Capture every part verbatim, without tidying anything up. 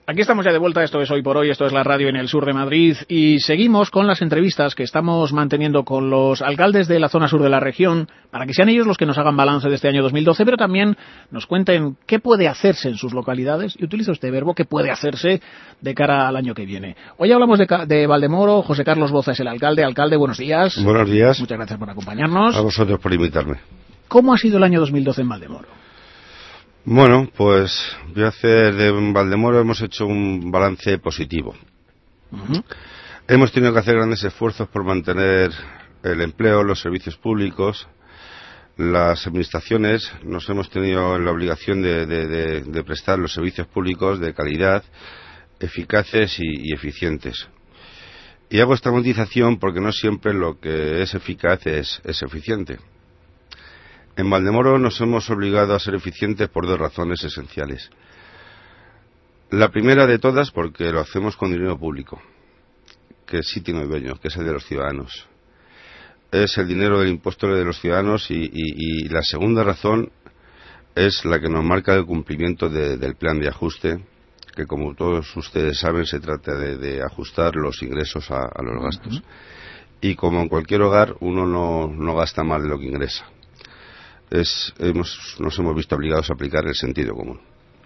Aquí estamos ya de vuelta, esto es Hoy por Hoy, esto es la radio en el sur de Madrid y seguimos con las entrevistas que estamos manteniendo con los alcaldes de la zona sur de la región para que sean ellos los que nos hagan balance de este año dos mil doce, pero también nos cuenten qué puede hacerse en sus localidades, y utilizo este verbo, qué puede hacerse de cara al año que viene. Hoy hablamos de, de Valdemoro. José Carlos Boza es el alcalde. Alcalde, buenos días. Buenos días. Muchas gracias por acompañarnos. A vosotros por invitarme. ¿Cómo ha sido el año dos mil doce en Valdemoro? Bueno, pues voy a hacer de Valdemoro, hemos hecho un balance positivo. Uh-huh. Hemos tenido que hacer grandes esfuerzos por mantener el empleo, los servicios públicos, las administraciones. Nos hemos tenido en la obligación de, de, de, de prestar los servicios públicos de calidad, eficaces y, y eficientes. Y hago esta matización porque no siempre lo que es eficaz es, es eficiente. En Valdemoro nos hemos obligado a ser eficientes por dos razones esenciales. La primera de todas porque lo hacemos con dinero público, que sí tiene dueño, que es el de los ciudadanos. Es el dinero del impuesto de los ciudadanos y, y, y la segunda razón es la que nos marca el cumplimiento de, del plan de ajuste, que como todos ustedes saben se trata de, de ajustar los ingresos a, a los gastos. Uh-huh. Y como en cualquier hogar uno no, no gasta más de lo que ingresa. Es, hemos, nos hemos visto obligados a aplicar el sentido común.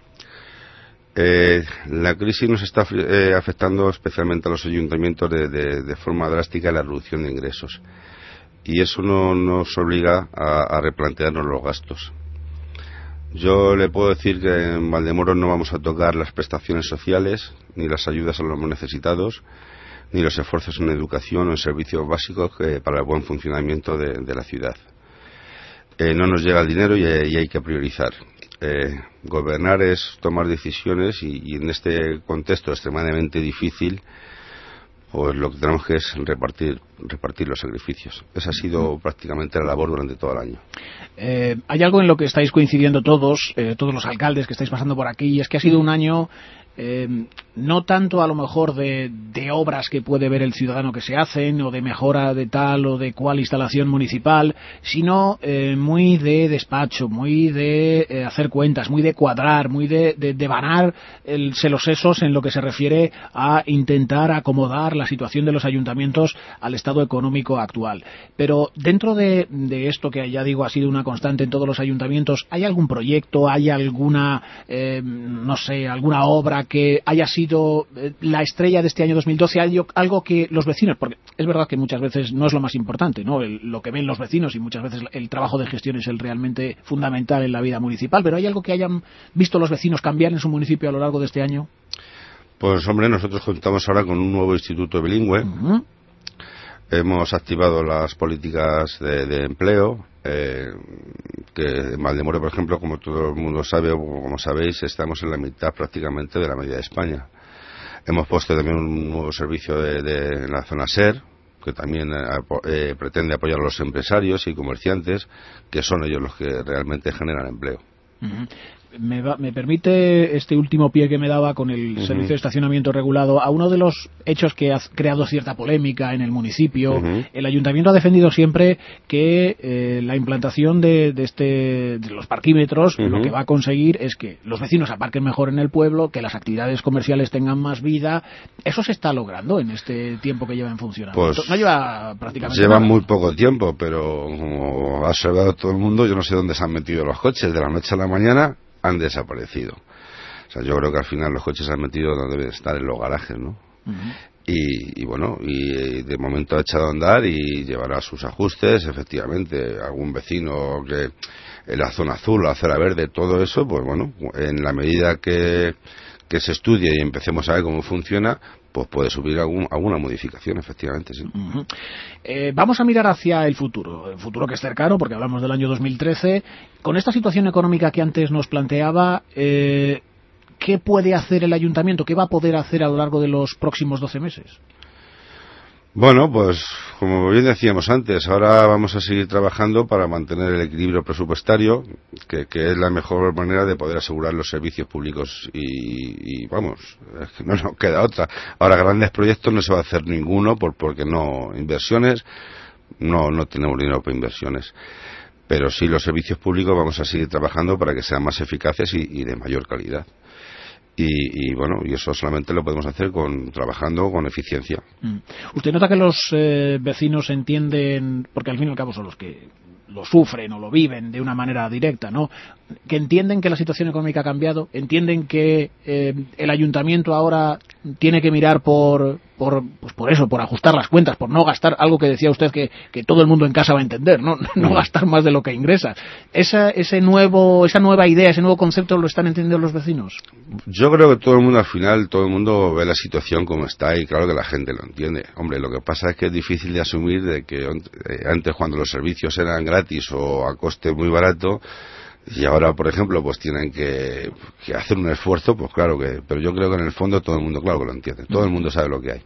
Eh, la crisis nos está eh, afectando especialmente a los ayuntamientos de, de, de forma drástica en la reducción de ingresos. Y eso no, nos obliga a, a replantearnos los gastos. Yo le puedo decir que en Valdemoro no vamos a tocar las prestaciones sociales, ni las ayudas a los más necesitados, ni los esfuerzos en educación o en servicios básicos eh, para el buen funcionamiento de, de la ciudad. Eh, no nos llega el dinero y, y hay que priorizar. Eh, gobernar es tomar decisiones y, y en este contexto extremadamente difícil, pues lo que tenemos que es repartir, repartir los sacrificios. Esa ha sido prácticamente la labor durante todo el año. Eh, hay algo en lo que estáis coincidiendo todos, eh, todos los alcaldes que estáis pasando por aquí, y es que ha sido un año eh, no tanto a lo mejor de, de obras que puede ver el ciudadano que se hacen, o de mejora de tal o de cual instalación municipal, sino eh, muy de despacho, muy de eh, hacer cuentas, muy de cuadrar, muy de, de, de vanar el, los sesos en lo que se refiere a intentar acomodar la situación de los ayuntamientos al estado económico actual. Pero dentro de, de esto, que ya digo ha sido una constante en todos los ayuntamientos, ¿hay algún proyecto, hay alguna, eh, no sé, alguna obra que haya sido la estrella de este año dos mil doce, algo que los vecinos, porque es verdad que muchas veces no es lo más importante, ¿no? El, lo que ven los vecinos, y muchas veces el trabajo de gestión es el realmente fundamental en la vida municipal, pero ¿hay algo que hayan visto los vecinos cambiar en su municipio a lo largo de este año? Pues hombre, nosotros contamos ahora con un nuevo instituto bilingüe. Uh-huh. Hemos activado las políticas de, de empleo, eh, que en Valdemoro, por ejemplo, como todo el mundo sabe o como sabéis, estamos en la mitad prácticamente de la media de España. Hemos puesto también un nuevo servicio de, de, en la zona SER, que también eh, pretende apoyar a los empresarios y comerciantes, que son ellos los que realmente generan empleo. Uh-huh. Me, va, me permite este último pie que me daba con el uh-huh. servicio de estacionamiento regulado a uno de los hechos que ha creado cierta polémica en el municipio. Uh-huh. El ayuntamiento ha defendido siempre que eh, la implantación de, de, este, de los parquímetros uh-huh. lo que va a conseguir es que los vecinos aparquen mejor en el pueblo, que las actividades comerciales tengan más vida. ¿Eso se está logrando en este tiempo que lleva en funcionamiento? Pues no lleva prácticamente lleva nada. Muy poco tiempo, pero como ha observado todo el mundo, yo no sé dónde se han metido los coches. De la noche a la mañana han desaparecido. O sea, yo creo que al final los coches se han metido donde deben estar, en los garajes, ¿no? Uh-huh. Y, y bueno, y de momento ha echado a andar y llevará sus ajustes, efectivamente. Algún vecino que en la zona azul, la acera verde, todo eso, pues bueno, en la medida que, que se estudie y empecemos a ver cómo funciona, pues puede subir algún, alguna modificación, efectivamente, sí. Uh-huh. Eh, vamos a mirar hacia el futuro, el futuro que es cercano, porque hablamos del año dos mil trece. Con esta situación económica que antes nos planteaba, eh, ¿qué puede hacer el ayuntamiento? ¿Qué va a poder hacer a lo largo de los próximos doce meses? Bueno, pues como bien decíamos antes, ahora vamos a seguir trabajando para mantener el equilibrio presupuestario, que, que es la mejor manera de poder asegurar los servicios públicos y, y vamos, es que no nos queda otra. Ahora grandes proyectos no se va a hacer ninguno por, porque no, inversiones, no, no tenemos dinero para inversiones. Pero sí los servicios públicos vamos a seguir trabajando para que sean más eficaces y, y de mayor calidad. Y, y bueno, y eso solamente lo podemos hacer con trabajando con eficiencia. Mm. ¿Usted nota que los eh, vecinos entienden, porque al fin y al cabo son los que lo sufren o lo viven de una manera directa, ¿no? Que entienden que la situación económica ha cambiado, entienden que eh, el ayuntamiento ahora tiene que mirar por por pues por eso, por ajustar las cuentas, por no gastar algo que decía usted que, que todo el mundo en casa va a entender, no no mm. gastar más de lo que ingresa. Esa ese nuevo esa nueva idea, ese nuevo concepto lo están entendiendo los vecinos. Yo creo que todo el mundo al final, todo el mundo ve la situación como está y claro que la gente lo entiende. Hombre, lo que pasa es que es difícil de asumir de que antes cuando los servicios eran gratis o a coste muy barato y ahora, por ejemplo, pues tienen que, que hacer un esfuerzo, pues claro que, pero yo creo que en el fondo todo el mundo, claro que lo entiende, todo el mundo sabe lo que hay.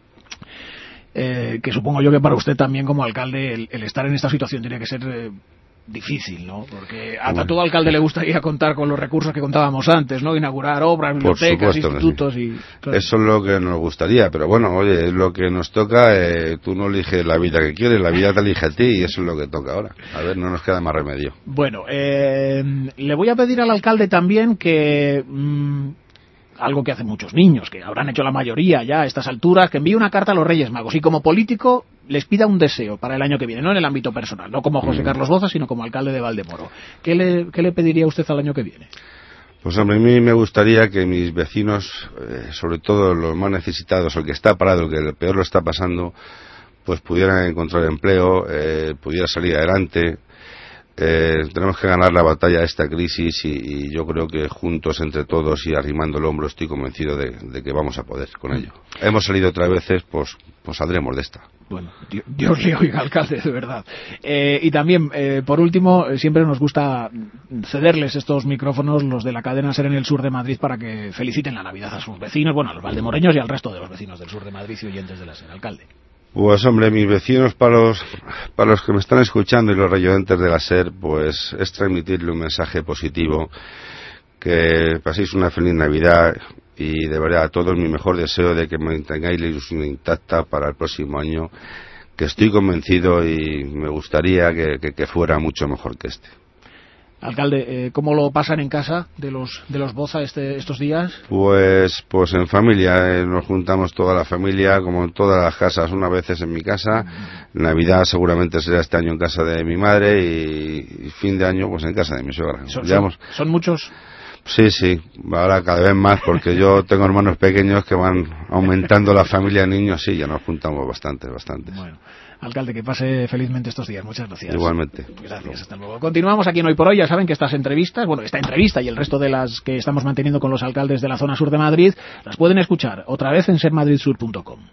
Eh, que supongo yo que para usted también como alcalde el, el estar en esta situación tiene que ser eh, difícil, ¿no? Porque a, bueno. a todo alcalde le gustaría contar con los recursos que contábamos antes, ¿no? Inaugurar obras, bibliotecas, institutos sí. y... Claro. Eso es lo que nos gustaría, pero bueno, oye, es lo que nos toca, eh, tú no eliges la vida que quieres, la vida te elige a ti y eso es lo que toca ahora. A ver, no nos queda más remedio. Bueno, eh, le voy a pedir al alcalde también que... Mmm, algo que hacen muchos niños, que habrán hecho la mayoría ya a estas alturas, que envíe una carta a los Reyes Magos y como político les pida un deseo para el año que viene, no en el ámbito personal, no como José Carlos Boza, sino como alcalde de Valdemoro. ¿Qué le, qué le pediría usted al año que viene? Pues hombre, a mí me gustaría que mis vecinos, eh, sobre todo los más necesitados, el que está parado, el que el peor lo está pasando, pues pudieran encontrar empleo, eh, pudiera salir adelante. Eh, tenemos que ganar la batalla de esta crisis y, y yo creo que juntos entre todos y arrimando el hombro estoy convencido de, de que vamos a poder con ello. Hemos salido otras veces, pues, pues saldremos de esta. Bueno, Dios le oiga, alcalde, de verdad. Eh, y también, eh, por último, siempre nos gusta cederles estos micrófonos, los de la cadena SER en el sur de Madrid, para que feliciten la Navidad a sus vecinos, bueno, a los valdemoreños y al resto de los vecinos del sur de Madrid y oyentes de la SER, alcalde. Pues hombre, mis vecinos, para los, para los que me están escuchando y los radioyentes de la SER, pues es transmitirle un mensaje positivo, que paséis una feliz Navidad y de verdad a todos mi mejor deseo de que mantengáis la ilusión intacta para el próximo año, que estoy convencido y me gustaría que, que, que fuera mucho mejor que este. Alcalde, eh, ¿cómo lo pasan en casa de los de los Boza este, estos días? Pues pues en familia, eh, nos juntamos toda la familia, como en todas las casas, una vez es en mi casa, Navidad seguramente será este año en casa de mi madre y, y fin de año pues en casa de mi suegra. ¿Son, son, ¿son muchos? Sí, sí, ahora cada vez más, porque yo tengo hermanos pequeños que van aumentando la familia de niños, sí, ya nos juntamos bastante, bastante. Bueno, alcalde, que pase felizmente estos días, muchas gracias. Igualmente. Gracias, hasta luego. Continuamos aquí en Hoy por Hoy, ya saben que estas entrevistas, bueno, esta entrevista y el resto de las que estamos manteniendo con los alcaldes de la zona sur de Madrid, las pueden escuchar otra vez en ser madrid sur punto com.